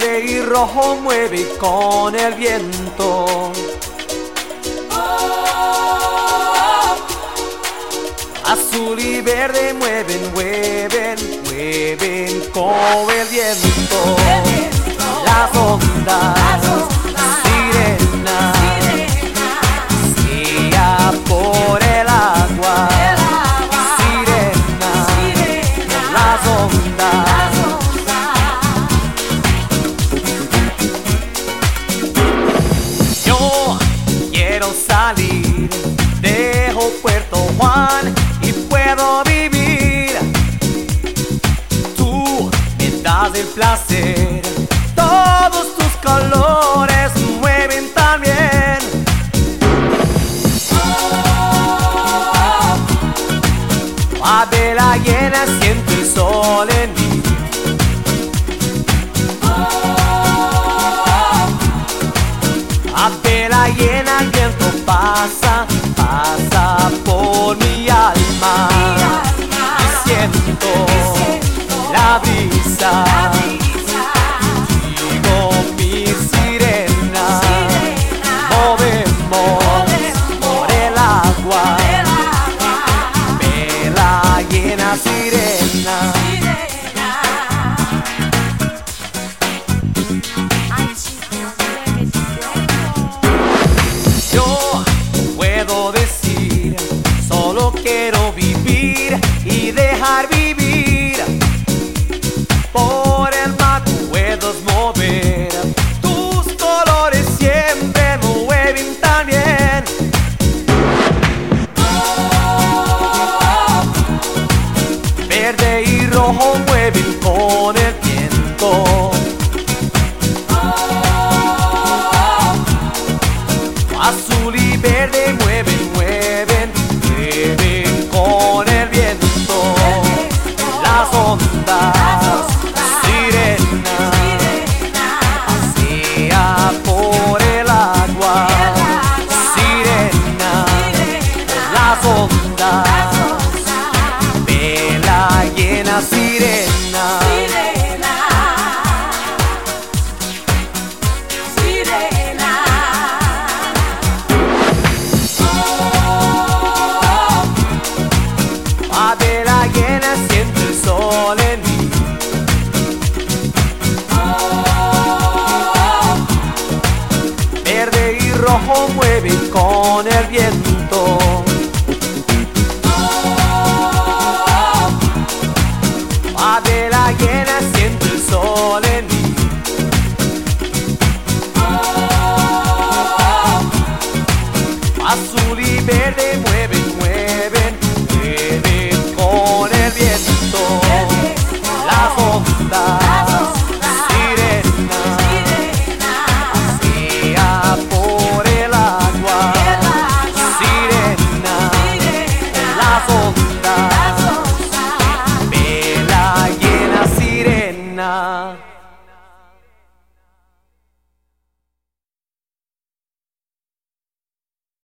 verde y rojo mueve con el viento. Azul y verde mueven, mueven, mueven con el viento. Las ondas, sirenas, guía por el agua. Sirenas, las ondas. Yo quiero salir, dejo Puerto Juan y puedo vivir. Tú me das el placer, todos tus colores mueven también. A vela llena siento el sol en mí. A vela llena el viento pasa, pasa por mi alma. Y siento la brisa. Digo mi sirena, movemos por el agua. Vela llena, sirena. Yo puedo decir, solo quiero vivir y dejar vivir. Por el mar puedes mover, tus colores siempre mueven también. Verde y rojo mueven con el viento. Azul y verde mueven, mueven, mueven con el viento. Las ondas, sirenas, pasea por el agua. Sirena, las ondas, vela llena, sirena. A vela llena siento el sol en mí. Verde y rojo mueven con el viento. A vela llena siento el sol en mí. Azul y verde mueven.